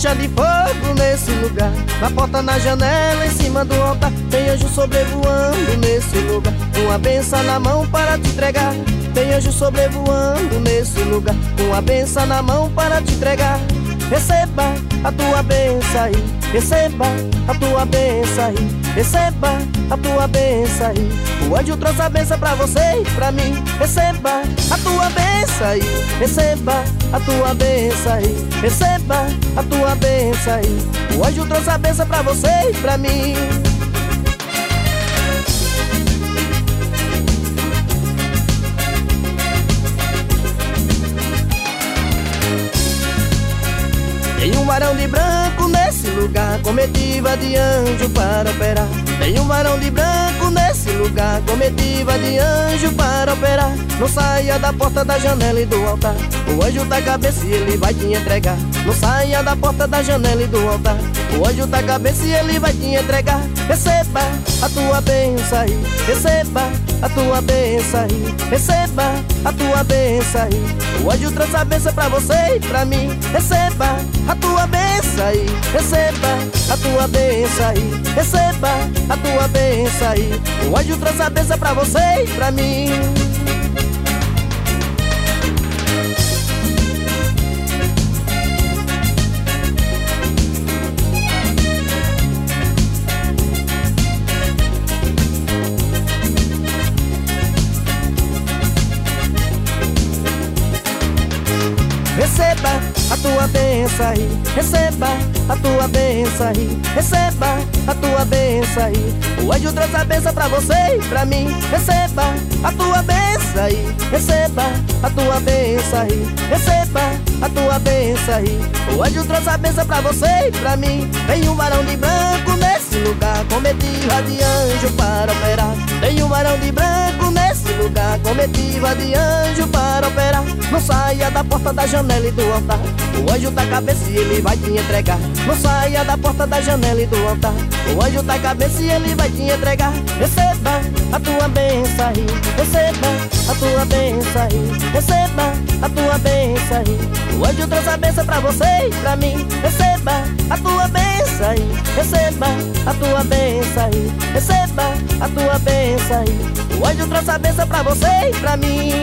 tocha de fogo nesse lugar. Na porta, na janela, em cima do altar, tem anjo sobrevoando nesse lugar. Uma benção na mão para te entregar. Tem anjo sobrevoando nesse lugar. Uma benção na mão para te entregar. Receba a tua benção aí, receba a tua benção aí, receba a tua benção aí. O anjo trouxe a benção pra você e pra mim. Receba a tua benção aí, receba a tua benção aí, receba a tua benção aí. O anjo trouxe a benção pra você e pra mim. Tem um varão de branco nesse lugar, comitiva de anjo para operar. Tem um varão de branco nesse lugar, comitiva de anjo para operar. Não saia da porta, da janela e do altar, o anjo da cabeça e ele vai te entregar. Não saia da porta, da janela e do altar, o anjo da cabeça e ele vai te entregar. Receba a tua benção aí, receba a tua benção aí, receba a tua benção aí. O anjo trouxe a benção pra você e pra mim. Receba a tua benção aí, receba a tua benção aí, receba a tua benção aí. O anjo trouxe a benção pra você e pra mim. Receba a tua benção aí, receba a tua benção aí, receba a tua benção aí. O anjo trouxe a benção pra você e pra mim. Receba a tua benção aí, receba a tua benção aí, receba a tua benção aí. O anjo trouxe a benção pra você e pra mim. Tem um varão de branco nesse lugar, comitiva de anjo para operar. Tem um varão de branco nesse lugar, comitiva de anjo para operar. Não saia da porta, da janela e do altar, o anjo da cabeça e ele vai te entregar. Não saia da porta, da janela e do altar, o anjo da cabeça e ele vai te entregar. Receba a tua benção aí, receba a tua benção aí, receba a tua benção aí. O anjo trouxe a benção pra você e pra mim. Receba a tua benção aí, receba a tua benção aí, receba a tua benção aí. O anjo trouxe a benção pra você e pra mim.